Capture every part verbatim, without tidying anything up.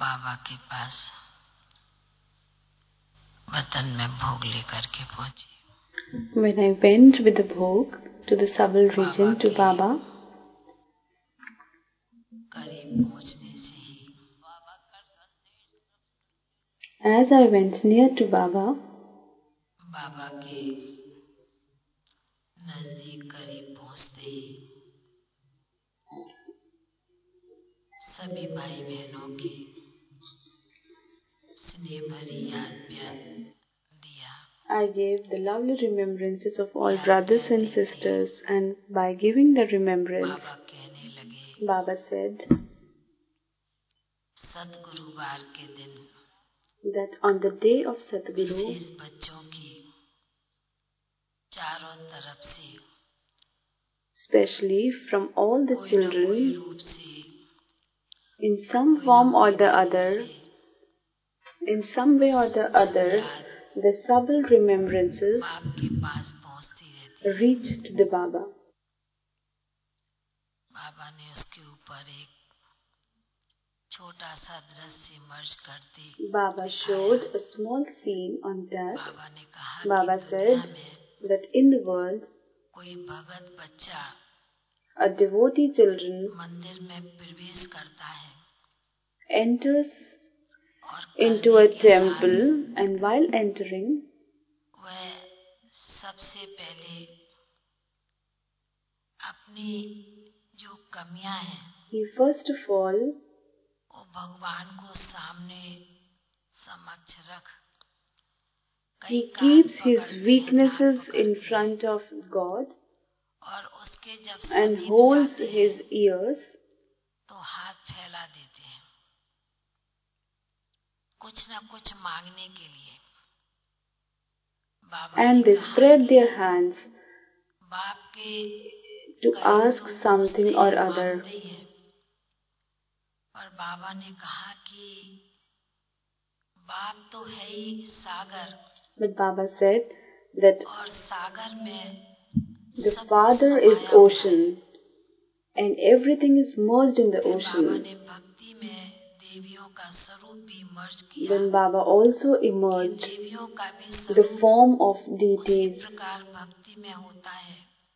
बाबा के पास वतन में भोग लेकर के पहुंची। When I went with the bhog to the Sabal region to Baba, करीब पहुंचने से ही as I went near to Baba, बाबा के नजदीक करीब पहुंचते ही सभी भाई बहनों के स्नेह भरी याद प्यार दिया। I gave the lovely remembrances of all brothers and sisters, and by giving the remembrance, बाबा कहने लगे, Baba said सतगुरुवार के दिन that on the day of Sadguru, विशेष बच्चों की चारों तरफ से especially from all the कोई न कोई children, रूप से in some form or the other, in some way or the other, the subtle remembrances बाप के पास पहुंचती रहती। reached the Baba. बाबा ने उसके ऊपर एक छोटा सा दृश्य मर्ज करते Baba showed a small scene on that. बाबा ने कहा Baba कि दुनिया said में that in the world, कोई भगत बच्चा a devotee children मंदिर में प्रवेश करता है enters और into करने a के temple, साथ and while entering, वह सबसे पहले अपनी जो कमियां हैं he first of all वो भगवान को सामने समक्ष रख कई he कान keeps his पकड़ते हैं, weaknesses नाक in पकड़ते front of God हैं और उसके जब and समीप holds जाते his हैं ears तो हाथ फैला देते हैं कुछ ना कुछ मांगने के लिए। बाबा and ने they कहा spread कि their hands बाप के to करीब ask तो something पहुंचते or ही other. मांगते ही हैं पर बाबा ने कहा कि बाप तो है ही सागर But Baba said that और सागर में the सब कुछ Father is समाया हुआ है। ocean and everything is merged in the फिर बाबा ocean. ने भक्ति में देवियों का स्वरूप भी मर्ज किया Then Baba also कि emerged देवियों का भी the स्वरूप form of उसी deities. प्रकार भक्ति में होता है।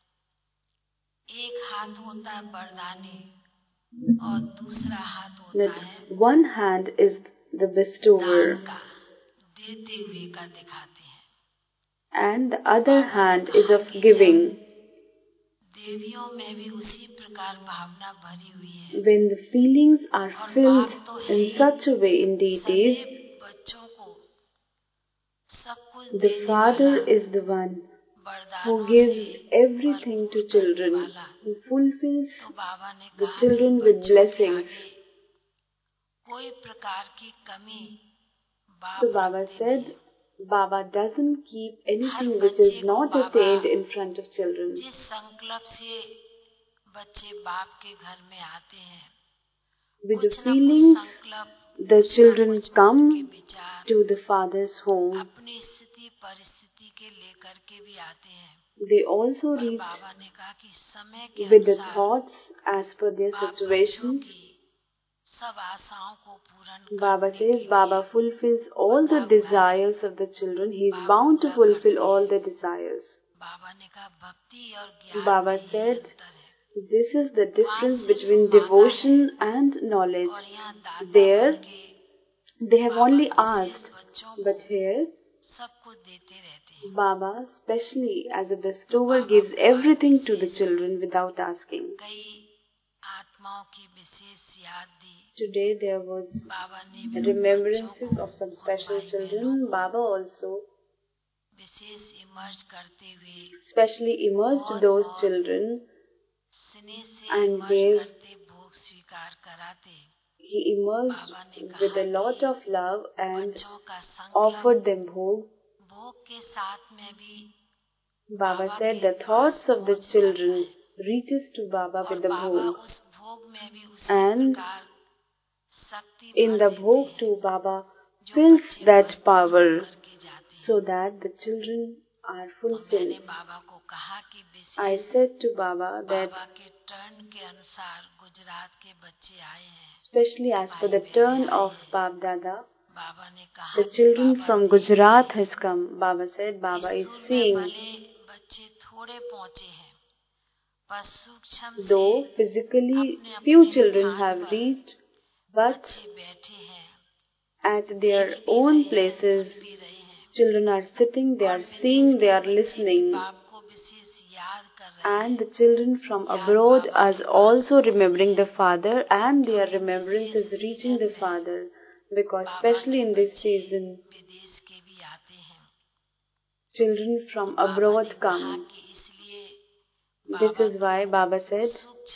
एक हाथ होता है वरदानी और दूसरा हाथ होता That है one hand is the दान bestower का, देते हुए का दिखाते हैं। and the other बाबा ने hand is कहा of कि giving. जब देवियों में भी उसी प्रकार भावना भरी हुई है When the feelings are और filled बाप तो है in he such a way in deities, सदैव बच्चों को सब कुछ the देने Father वाला, is the one who वरदानों gives से everything to भरपूर करने children, वाला। who fulfills तो बाबा ने the कहा children कि with बच्चों के blessings. आगे कोई प्रकार की कमी बाप So Baba रखते said, नहीं। Baba doesn't keep her anything which बच्चे is को not Baba attained in front of children. जिस संकल्प से बच्चे बाप के घर में आते हैं With the कुछ न कुछ feelings, संकल्प the कुछ न children कुछ उनके come विचार to the Father's home. अपनी स्थिति परिस्थिति के लेकर के भी आते हैं They also पर reach बाबा ने कहा कि समय के with the अनुसार thoughts as per their बाप बच्चों situations. की सब आशाओं को पूर्ण Baba करने says के Baba लिए fulfills all the बंधा हुआ है। desires of the children. He is बाप bound to पूरा fulfill करते all हैं। their desires. बाबा ने कहा भक्ति और ज्ञान Baba में ये said, अंतर है। this is the difference सिर्फ between मांगा devotion है and knowledge. और यहाँ दाता There, बन के they have Baba only wishes asked, बच्चों but को here, सब कुछ देते रहते हैं। Baba, especially as a तो bestower, बाबा gives को आज everything to the wishes children without asking. कई आत्माओं की विशेष याद दी। Today there was बाबा ने भी उन बच्चों remembrances को of some उन special भाई children. बहनों को Baba also विशेष इमर्ज करते हुए specially immersed बहुत those बहुत children, स्नेह से and इमर्ज gave करते भोग स्वीकार कराते। he immersed बाबा ने with कहा a lot कि of love and बच्चों का संकल्प offered them bhog. भोग के साथ में भी Baba बाबा said के the pass thoughts of the पहुंच जाता children है reaches to Baba और with the बाबा bhog, उस भोग में भी उसी and प्रकार शक्ति in भर the देते bhog हैं too Baba जो fills बच्चे that भरपूर power होकर के जाते हैं। so that the children are तो मैंने fulfilled. बाबा को कहा कि I wishes said to Baba that बाबा के टर्न टर्न के अनुसार गुजरात के बच्चे आए हैं, especially as per the turn of Bab Dada. बाबा ने कहा The children from Gujarat has come. Baba said, Baba is seeing. बच्चे थोड़े पहुँचे हैं, पर सूक्ष्म Though से physically few children have reached, but बैठे हैं, at their own places, children are sitting, they are seeing, they are listening. And the children from abroad are also remembering the Father, and their remembrance is reaching the Father. Because especially in this season, children from abroad come. This is why Baba said,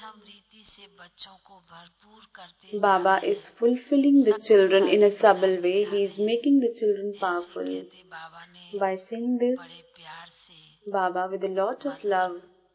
Baba is fulfilling the children in a subtle way. He is making the children powerful. By saying this, Baba with a lot of love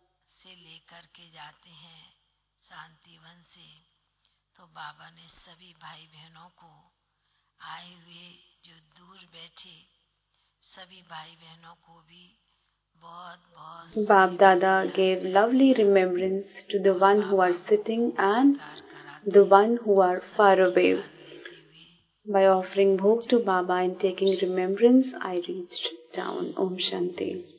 तो बाबा ने सभी भाई बहनों को आए हुए जो दूर बैठे सभी भाई बहनों को भी बहुत बहुत Bab Dada gave lovely remembrance to the one who are sitting and the one who are far away. By offering bhog to Baba and taking remembrance, I reached down. Om Shanti.